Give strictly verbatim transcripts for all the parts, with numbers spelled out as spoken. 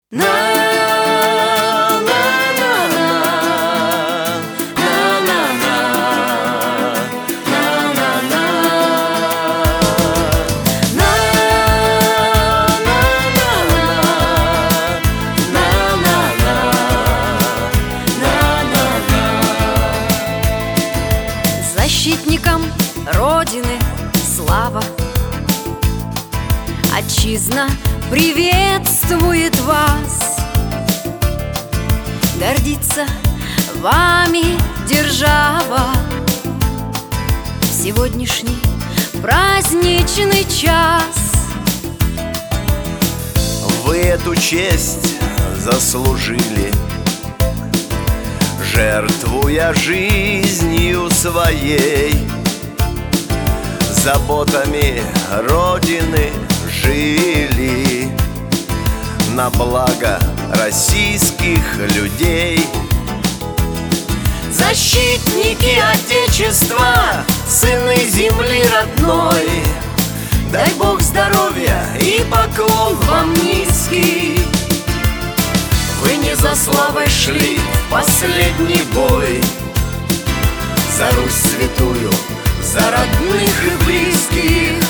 На, на, на, на, на, на, на, на, на, защитникам Родины слава, Отчизна приветствует вас, гордится вами держава. В сегодняшний праздничный час вы эту честь заслужили, жертвуя жизнью своей. Заботами Родины жили на благо российских людей. Защитники Отечества, сыны земли родной, дай Бог здоровья и поклон вам низкий. Вы не за славой шли в последний бой, за Русь святую, за родных и близких.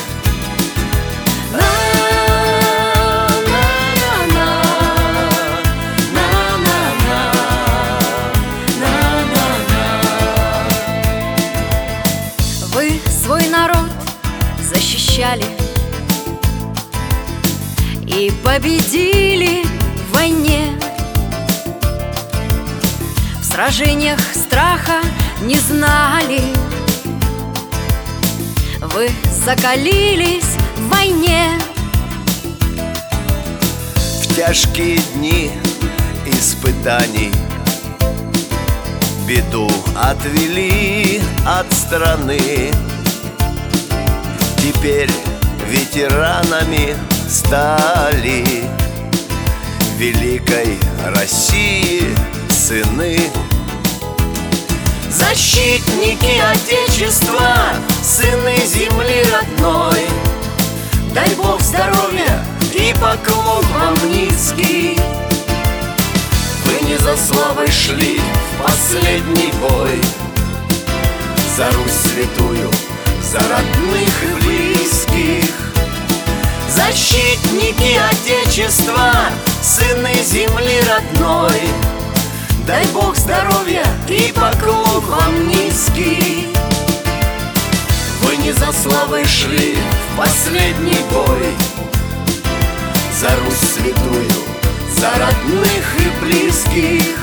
Вы свой народ защищали и победили в войне. В сражениях страха не знали, вы закалились в войне. В тяжкие дни испытаний беду отвели от страны. Теперь ветеранами стали великой России сыны. Защитники Отечества, сыны земли родной, дай Бог здоровья и поклон вам низкий. Вы не за славой шли в последний бой, за Русь святую, за родных и близких. Защитники Отечества, сыны земли родной, дай Бог здоровья и поклон вам низкий. Вы не за славой шли в последний бой, за Русь святую, за родных и близких.